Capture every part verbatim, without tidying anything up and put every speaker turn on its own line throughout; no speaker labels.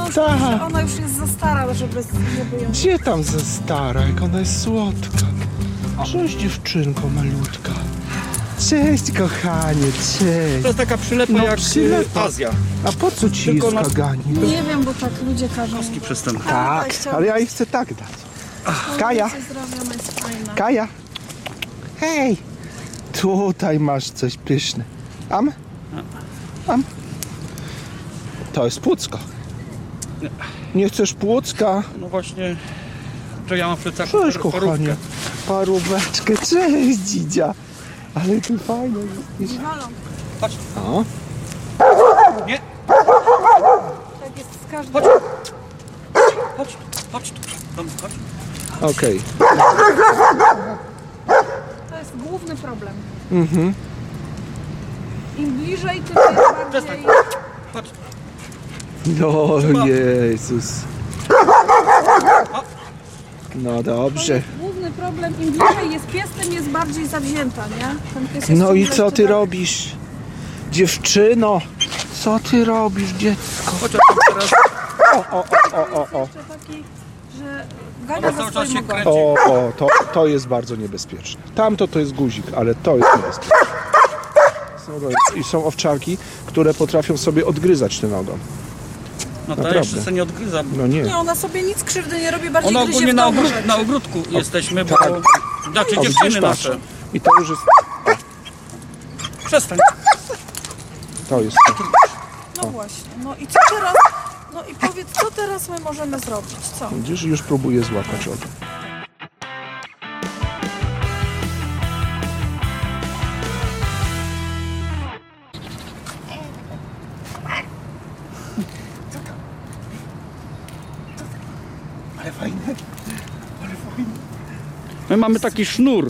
już,
Tak.
ona już jest za stara, żeby, żeby ją...
Gdzie tam za stara, jak ona jest słodka. Cześć dziewczynko malutka. Cześć kochanie, cześć.
To jest taka przylepa
No,
jak
przylepa.
Azja.
A po co ci
Tylko
jest
na-
kaganie?
Nie wiem, bo tak ludzie każą.
Kostki przestępne.
Tak, ale ja jej chcę tak dać. Kaja,
Zrobiona jest fajna.
Kaja. Hej. Tutaj masz coś pyszne. Am? Am? To jest płucko. Nie chcesz płucka?
No właśnie, to ja mam w plecach
Cześć
parówkę.
kochanie. Paróweczkę. Cześć dzidzia. Ale ty fajna jesteś.
Walą.
Chodź.
O.
Nie,
Tak jest z każdym.
chodź. Chodź, chodź tu. Tam, chodź.
Okej.
To jest główny problem.
Mhm.
Im bliżej, tym jest
Przestań.
bardziej...
Chodź.
No Jezus. No
To
dobrze.
jest główny problem. Im bliżej jest pies, tym jest bardziej zawzięta, nie? Ten pies jest
No i
ciągle
co ty
jeszcze
robisz? Dziewczyno, co ty robisz, dziecko?
Chodź, a tam teraz.
O, o, o, o, o.
jeszcze taki, że gania
Ona
za
cały czas
swoim
się
ogonem.
kręci.
O, o, to, to jest bardzo niebezpieczne. Tamto to jest guzik, ale to jest niebezpieczne. Są- I są owczarki, które potrafią sobie odgryzać ten ogon.
No to
Naprawdę.
jeszcze sobie nie odgryza.
No nie.
Nie, ona sobie nic krzywdy nie robi, bardziej
Ona
gryzie
ogólnie
w
na,
domu
ogród,
rzeczy.
na ogródku jesteśmy, bo...
tak.
Znaczy
O,
dziewczyny
widzisz, patrz.
nasze.
I to już jest...
Przestań.
To jest...
No właśnie. No i co teraz? No i powiedz, co teraz my możemy zrobić? Co?
Widzisz, już próbuję złapać ogon. Ale fajne. Ale fajne.
My mamy taki sznur.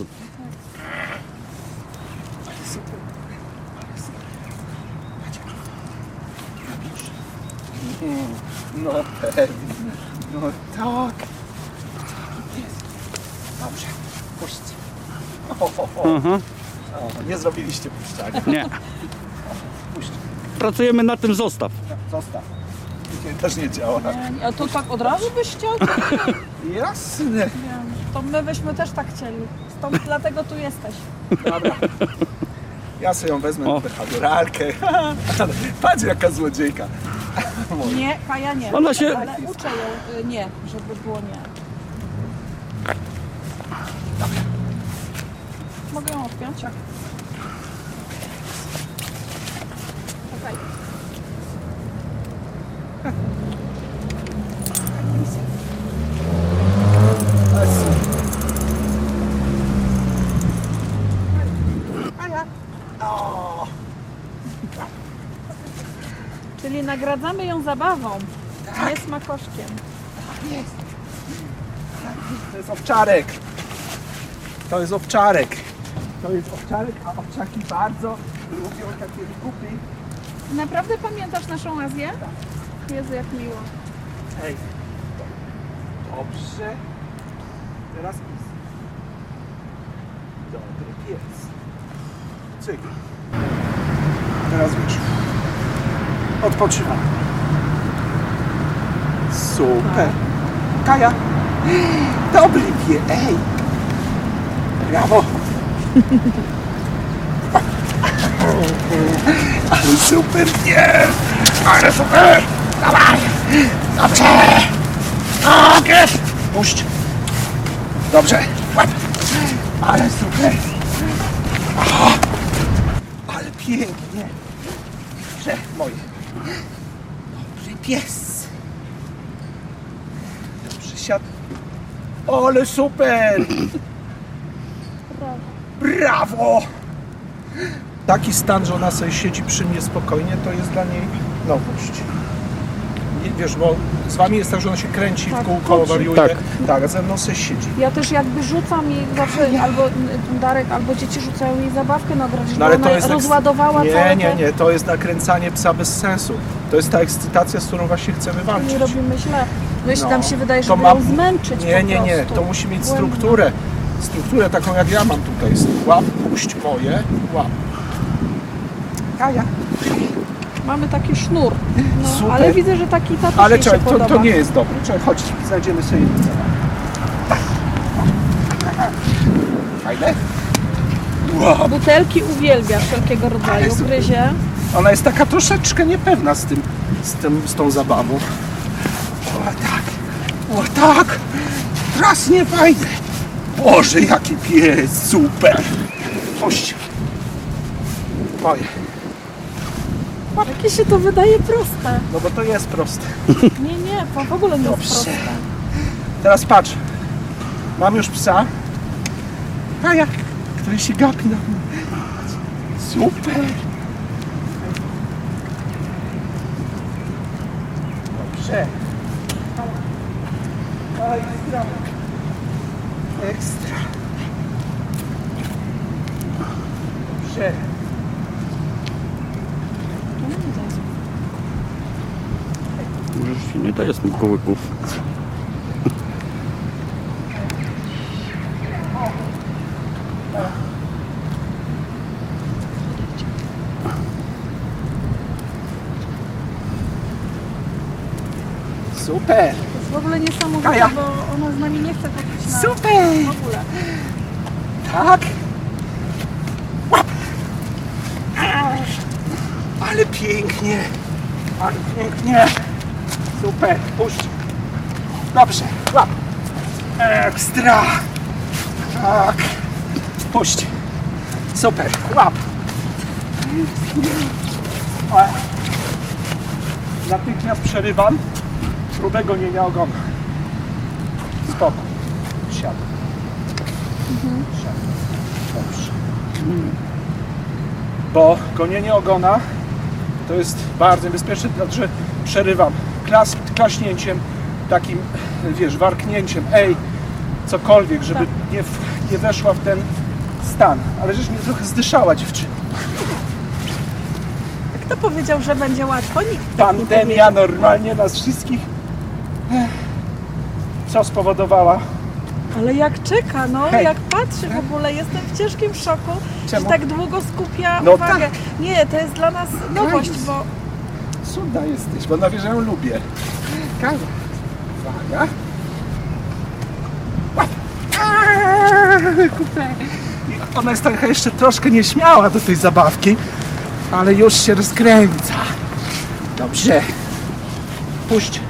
No pewnie. No tak. Jest. Dobrze. Puśćcie. O, o, o.
Aha.
O, nie zrobiliście puszczania.
Nie.
Puśćcie.
Pracujemy na tym, zostaw.
Zostaw. Dzisiaj też nie działa.
A to tak od razu byś chciał?
Jasne.
To my byśmy też tak chcieli. Stąd dlatego tu jesteś.
Dobra. Ja sobie ją wezmę
O.
na behawioralkę. Patrz jaka złodziejka.
Nie, Kaja nie.
Ona się-
Ale uczę ją y, nie, żeby było nie. Mogę ją odpiąć? Jak? Czekaj. Czyli nagradzamy ją zabawą, nie smakoszkiem.
To jest owczarek. To jest owczarek. To jest owczarek, a owczarki bardzo lubią takie kupy.
Naprawdę pamiętasz naszą Azję? Jezu, jak miło.
Hej. Dobrze. Teraz pis. Dobry pies. Cyk. Teraz wiesz. Odpoczywam. Super. Kaja. Dobry pies. Ej. Brawo. Ale super pies. Ale super. Dawaj. Dobrze. Tak jest. Puść. Dobrze. Łap. Ale super. O, ale pięknie. Dobrze, moje. Dobry pies. Dobrze siadł. Ale super. Brawo. Taki stan, że ona sobie siedzi przy mnie spokojnie, to jest dla niej nowość. Nie, wiesz, bo z wami jest tak, że ona się kręci
Tak,
w kółko,
chodzi.
wariuje.
Tak.
Tak, a ze mną sobie siedzi.
Ja też jakby rzucam jej zawsze, albo Darek, albo dzieci rzucają jej zabawkę na grać,
No, ale
bo
to
ona
jest eks-
rozładowała
Nie,
całe
nie,
te...
nie, to jest nakręcanie psa bez sensu. To jest ta ekscytacja, z którą właśnie chcemy walczyć.
Nie robimy źle. Myśl,
No,
nam się wydaje,
to
żeby
ma-
ją zmęczyć
Nie,
po
nie, nie,
prostu.
to musi mieć
Błędne.
strukturę. Strukturę taką jak ja mam tutaj. Łap, puść moje, łap. Kaja.
Mamy taki sznur. No,
Super.
ale widzę, że taki tatuś
Ale
jej się
czekaj, to,
podoba.
to nie jest dobre. Czekaj, chodź, znajdziemy sobie jedno. Fajne? Wow.
Butelki uwielbia wszelkiego rodzaju,
Jezu.
gryzie.
Ona jest taka troszeczkę niepewna z tym, z tym, z tą zabawą. O tak, o tak, strasznie fajne. Boże, jaki pies, super. Puść. Moje.
Jakie się to wydaje proste.
No bo to jest proste.
Nie, nie, to w ogóle nie jest
Dobrze.
proste.
Teraz patrz. Mam już psa. Kaja, który się gapi na mnie. Super. Dobrze. Ekstra. Ekstra. Dobrze.
Możesz się nie daje smakołyków.
Super.
To jest w ogóle niesamowite,
Kaja.
bo ona z nami nie chce chodzić na...
Super.
w ogóle.
Tak. Łap. Ale pięknie. Ale pięknie. Super. Puść. Dobrze. Łap. Ekstra. Tak. Puść. Super. Łap. O. Natychmiast przerywam. Próbę gonienia ogona. Spokój. Siadaj. Siadaj. Dobrze. Bo gonienie ogona to jest bardzo niebezpieczne, znaczy przerywam klas, klaśnięciem, takim, wiesz, warknięciem, ej, cokolwiek, żeby
Tak.
nie, w- nie weszła w ten stan. Ale żeś mnie trochę zdyszała, dziewczyna.
Kto powiedział, że będzie łatwo? Nikt tak nie
Pandemia
powiedział.
normalnie nas wszystkich Ech. Co spowodowała?
Ale jak czeka, no,
Hej.
jak patrzy w ogóle, jestem w ciężkim szoku,
Czemu?
że tak długo skupia
No
uwagę.
tak.
Nie, to jest dla nas nowość,
Kajus.
bo
Cudna jesteś, bo ona wie, że ją lubię. Kaja. Uwaga. Łap. Aaaa, kupę. I ona jest taka jeszcze troszkę nieśmiała do tej zabawki, ale już się rozkręca. Dobrze. Puść.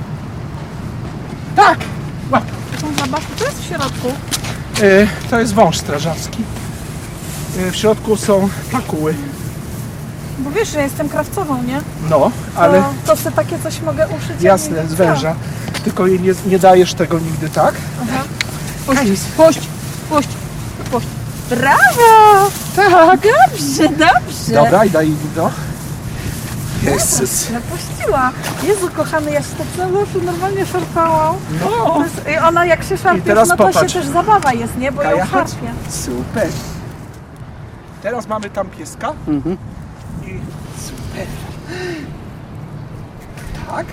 Tak. Łap.
są zabawki, to jest w środku.
Y, to jest wąż strażacki. Y, w środku są pakuły.
Bo wiesz, że jestem krawcową, nie?
No, ale
To, to sobie takie coś mogę uszyć. a
jasne,
nie-
z węża. Tylko jej nie, nie dajesz tego nigdy, tak?
Aha. Puść, puść, puść, puść. Brawo!
Tak.
Dobrze, dobrze.
Dobra, i daj mi to. Jezus.
Napuściła. Jezu, kochany, ja się tak zawsze normalnie szarpałam.
No.
To jest, i ona jak się szarpie,
teraz
no to
popatrz.
się też zabawa jest, nie? Bo ją
Kaja, chodź.
szarpie.
Super. Teraz mamy tam pieska.
Mhm.
I super. Tak.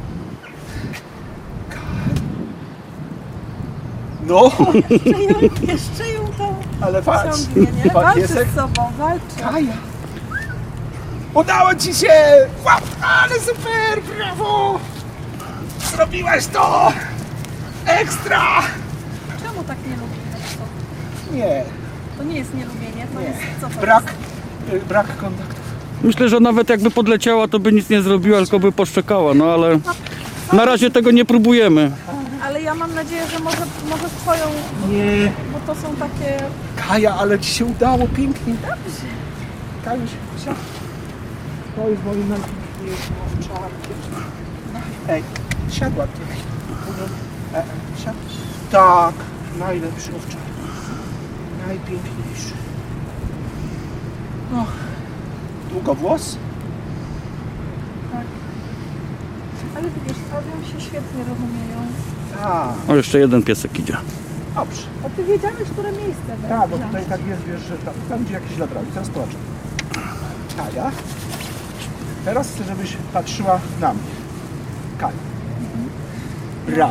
No,
Jeszcze ją, jeszcze ją tam
ale patrz.
ciągnie, nie?
Pa-
Walczy
piesek.
z sobą, walczy.
Kaja. Udało ci się! Łap, ale super, brawo! Zrobiłaś to! Ekstra!
Czemu tak nie lubimy? To,
Nie,
to nie jest nielubienie, to
nie.
jest co to
Brak, y, brak kontaktów.
Myślę, że nawet jakby podleciała, to by nic nie zrobiła, tylko by poszczekała, no ale na razie tego nie próbujemy.
jest? Ale ja mam nadzieję, że może, może twoją,
Nie.
bo to są takie...
Kaja, ale ci się udało pięknie.
Dobrze.
Kajuś, siad. To jest moim najpiękniejszym owczarkiem. Ej, siadła tu. E, siad. Tak, najlepszy owczar. Najpiękniejszy. No, długowłos?
Tak. Ale widzisz, awion się świetnie rozumieją.
Tak,
O, jeszcze jeden piesek idzie.
dobrze.
A ty wiedziałeś, które miejsce będzie?
Tak, bo tutaj tak jest, wiesz, że tam, tam gdzie jakiś labrali. Teraz popatrz. Kaja. Teraz chcę, żebyś patrzyła na mnie. Kaja. Brawo.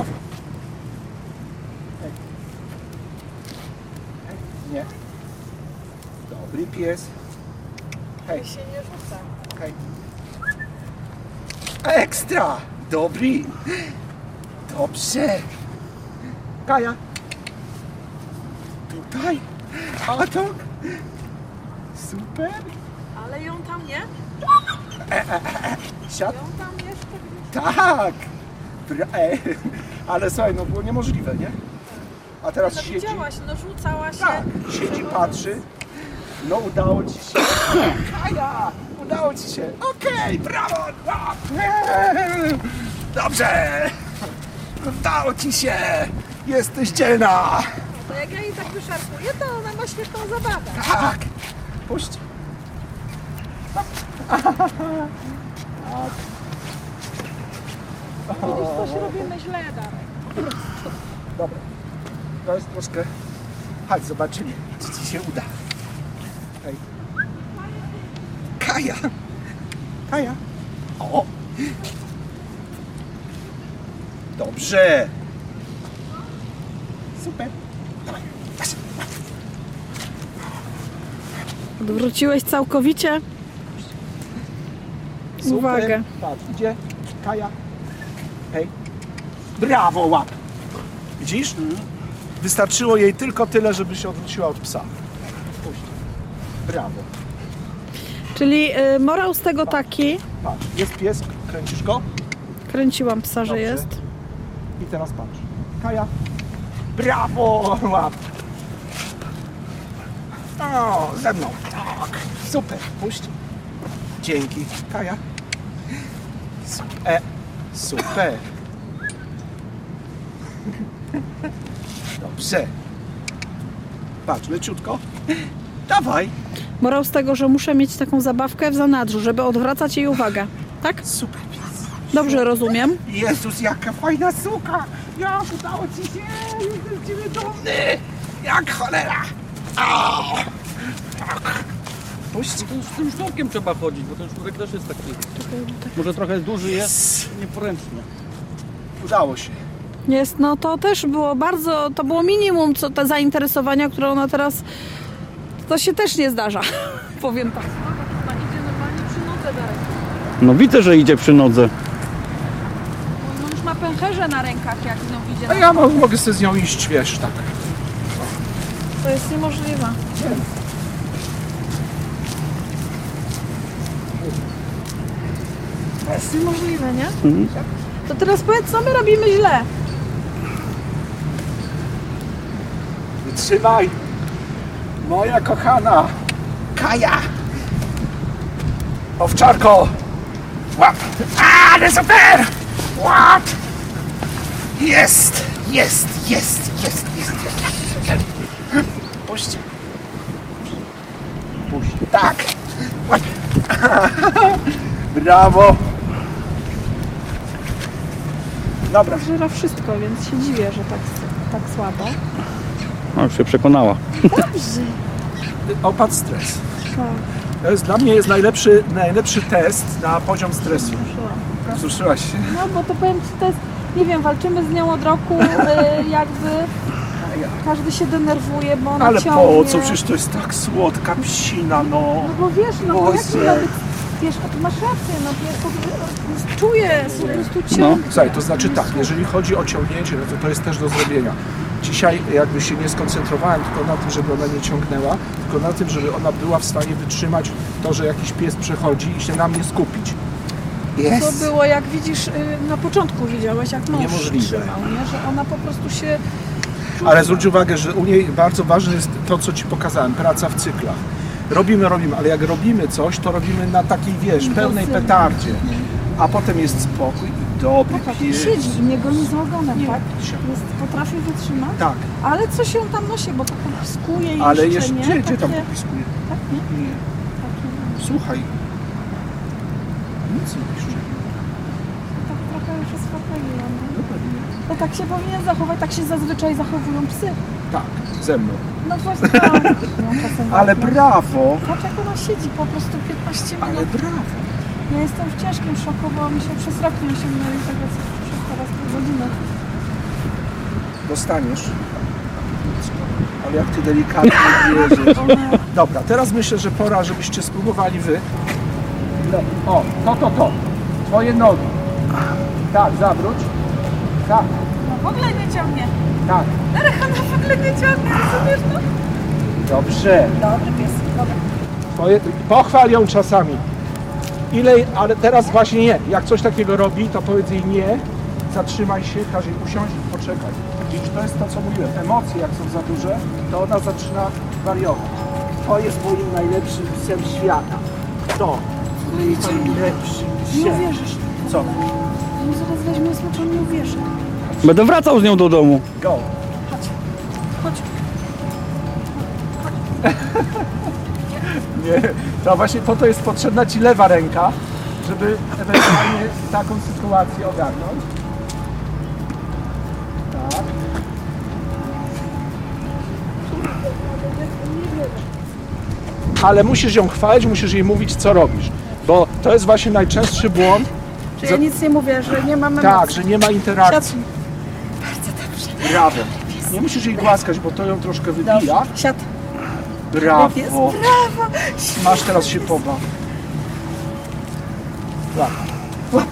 Hej. Hej. Nie. Dobry pies. Hej,
się nie rzuca.
hej. Ekstra! Dobry! Dobrze! Kaja! Tutaj! A to... Super!
Ale ją tam nie?
Siad...
Ją tam jeszcze...
Tak! Bra... E, ale słuchaj, no było niemożliwe, nie? A teraz
No
siedzi...
widziałaś, no rzucała się.
Tak, siedzi, patrzy. No udało ci się. Kaja! Udało ci się. Okej, brawo! Dobrze! Udało ci się! Jesteś dzielna!
To jak ja jej tak wyszarpuję, to ona ma świetną zabawę.
Tak! Puść!
Widzisz, coś robimy źle, Darek.
Dobra. To jest troszkę... Chodź, zobaczymy, czy ci się uda. Hej. Kaja! Kaja! O! Dobrze! Super! Dawaj.
Odwróciłeś całkowicie
Super.
uwagę.
Patrz, idzie Kaja. Hej. Brawo, łap! Widzisz? Wystarczyło jej tylko tyle, żeby się odwróciła od psa. Puść. Brawo.
Czyli y, morał z tego taki,
Patrz, jest pies, kręcisz go
kręciłam psa, że
Dobrze.
jest.
i teraz patrz. Kaja. Brawo, łap! O, ze mną. Tak, super. Puść. Dzięki. Kaja. E, super. Dobrze. Patrz, leciutko. Dawaj.
Morał z tego, że muszę mieć taką zabawkę w zanadrzu, żeby odwracać jej uwagę. Tak?
Super pies.
Dobrze rozumiem.
Jezus, jaka fajna suka. Jak udało ci się. Jestem z ciebie dumny. Jak cholera. O, tak. Puść.
To już z tym sznurkiem trzeba chodzić, bo ten sznurek też jest taki... Może trochę duży jest, nieporęczny.
Udało się.
Jest, no to też było bardzo, to było minimum, co te zainteresowania, które ona teraz, to się też nie zdarza, powiem tak. Ona idzie normalnie przy nodze, Darek.
No widzę, że idzie przy nodze.
On już ma pęcherze na rękach, jak z nią idzie.
A ja mo- mogę sobie z nią iść, wiesz, tak.
To jest niemożliwe. To jest niemożliwe, nie?
Mhm.
To teraz powiedz, co my robimy źle?
Wytrzymaj. Moja kochana. Kaja. Owczarko. Łap. A, ale super. Łap. Jest. Jest, jest, jest, jest, jest. Puść. Puść. Tak. Łap. Brawo. Dobra.
Żera wszystko, więc się dziwię, że tak, tak słabo.
No, już się przekonała.
Dobrze.
Opadł stres.
Tak.
To jest, dla mnie jest najlepszy, najlepszy test na poziom stresu. Suszyłaś się.
No bo to powiem Ci, to jest, nie wiem, walczymy z nią od roku, y, jakby każdy się denerwuje, bo ona
Ale
ciągnie.
po co? Przecież to jest tak słodka psina, no.
No bo wiesz, no bo jak
Boże.
to ma być, wiesz, a ty masz rację, no pies po prostu czuje, po prostu
No.
ciągnie.
Słuchaj, to znaczy tak, jeżeli chodzi o ciągnięcie, no to to jest też do zrobienia. Dzisiaj jakby się nie skoncentrowałem tylko na tym, żeby ona nie ciągnęła, tylko na tym, żeby ona była w stanie wytrzymać to, że jakiś pies przechodzi i się na mnie skupić.
To było, jak widzisz, y, na początku widziałeś, jak mąż
Niemożliwe.
trzymał, nie? Że ona po prostu się...
Ale zwróć uwagę, że u niej bardzo ważne jest to, co Ci pokazałem, praca w cyklach. Robimy, robimy, ale jak robimy coś, to robimy na takiej, wiesz, pełnej
Intensywnie.
petardzie. A potem jest spokój i dobry
Popatrz, i
pies.
siedzi i nie goni z ogonem,
Nie,
tak?
siadł.
Jest, potrafi wytrzymać,
Tak,
ale coś się tam nosi, bo to popiskuje i
ale
jeszcze
jeszcze,
nie.
gdzie, gdzie tam
takie,
popiskuje?
tak, nie?
Nie.
Takie,
Słuchaj. Nic nie piszczy.
tak trochę już uspokoiła, nie?
No pewnie.
To tak się powinien zachować, tak się zazwyczaj zachowują psy.
Tak, ze mną.
No właśnie, tak. No, czasem
Ale
tak, no.
brawo!
Patrz, jak ona siedzi po prostu piętnaście minut.
Ale brawo!
Ja jestem w ciężkim szoku, bo mi się przez rok nie osiągnęli tego, co przez teraz pół godziny.
Dostaniesz. Ale jak ty delikatnie bierzesz.
One...
Dobra, teraz myślę, że pora, żebyście spróbowali wy. No, o, to, to, to. Twoje nogi. Tak, zawróć. Tak,
No w ogóle nie ciągnie.
tak.
Ona w ogóle nie ciągnie, rozumiesz to?
Dobrze.
Dobry pies, dobra.
Poje- Pochwal ją czasami. Ile, ale teraz właśnie nie. Jak coś takiego robi, to powiedz jej nie, zatrzymaj się, każ jej usiąść i poczekaj. Widzisz, to jest to, co mówiłem. Emocje, jak są za duże, to ona zaczyna wariować. To jest moim najlepszym psem świata. To. Najlepszym
Nie
psem.
uwierzysz.
Co?
No zaraz weźmie słodko, nie uwierzy.
Będę wracał z nią do domu.
Go.
Chodź. Chodź.
Nie, to właśnie po to jest potrzebna ci lewa ręka, żeby ewentualnie taką sytuację ogarnąć. Tak. Ale musisz ją chwalić, musisz jej mówić, co robisz. Bo to jest właśnie najczęstszy błąd.
Czy ja nic nie mówię, że nie mamy
Tak, że nie ma interakcji.
Siad. Bardzo dobrze.
Brawo. Nie musisz jej głaskać, bo to ją troszkę wybija.
Dobrze. Siad.
Brawo.
Pies. Brawo.
Masz teraz się pobaw. Łap.
Łap.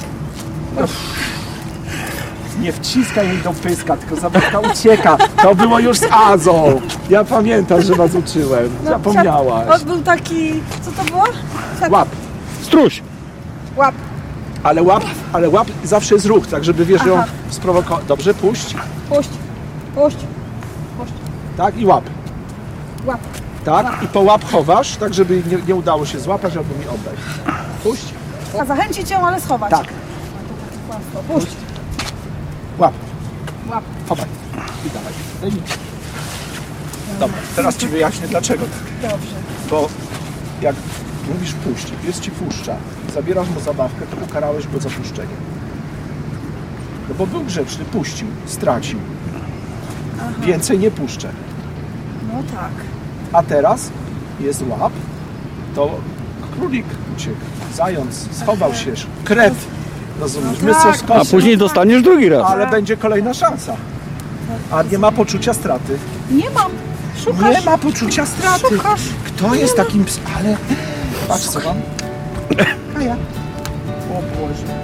Nie wciskaj jej do pyska, tylko zabawka ucieka. To było już z Azą. Ja pamiętam, że was uczyłem. Zapomniałaś.
On był taki... Co to było? Siad.
Łap.
Struś.
Łap.
Ale łap, ale łap zawsze jest ruch, tak żeby wiesz, że ją
Aha.
sprowokować. Dobrze, puść.
Puść. Puść. Puść.
Tak i łap.
Łap.
Tak i po łap chowasz, tak żeby nie, nie udało się złapać albo mi oddać. Puść.
A zachęcić ją, ale schować.
Tak.
Kłamstwo. Puść.
Łap.
Łap.
Chowaj. I dawaj. Daj mi. Dobra, teraz ci wyjaśnię dlaczego tak.
Dobrze.
Bo jak mówisz puść, pies ci puszcza, zabierasz mu zabawkę, to ukarałeś go za puszczenie. No bo był grzeczny, puścił, stracił. Więcej nie puszczę.
No tak.
A teraz jest łap, to królik uciekł, zając, schował się, krew, rozumiesz,
No
my
tak.
coś
A
skosy,
później dostaniesz drugi raz.
ale będzie kolejna szansa. A nie ma poczucia straty.
Nie mam. Szukasz.
Nie ma poczucia straty.
Szukasz.
Kto jest takim psem? Ale patrz co mam. Kaja. O Boże.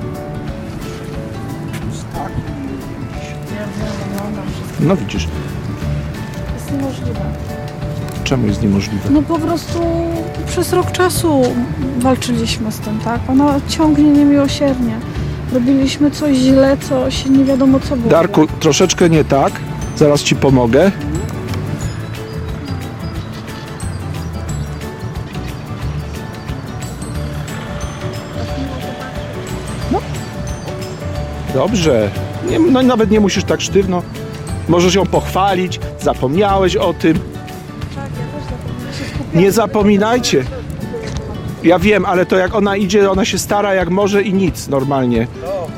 Jest taki miluś. No widzisz,
Jest niemożliwe.
czemu jest niemożliwe?
No po prostu przez rok czasu walczyliśmy z tym, tak? Ona ciągnie niemiłosiernie. Robiliśmy coś źle, coś nie wiadomo co było.
Darku, troszeczkę nie tak. Zaraz ci pomogę. No. Dobrze. Nie, no, nawet nie musisz tak sztywno. Możesz ją pochwalić. Zapomniałeś o tym.
Tak, ja też zapomniałam. Się skupiałam.
Nie zapominajcie. Ja wiem, ale to jak ona idzie, ona się stara jak może i nic normalnie.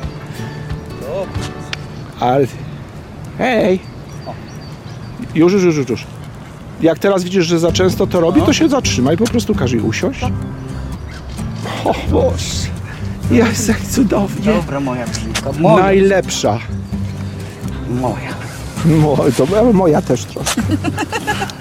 Ale... Hej! Już, już, już, już. Jak teraz widzisz, że za często to robi, to się zatrzymaj, po prostu każ jej usiąść. O Boże! Jest jak cudownie.
Dobra moja brzydka, moja,
Najlepsza.
moja.
Mo, to była moja też trochę.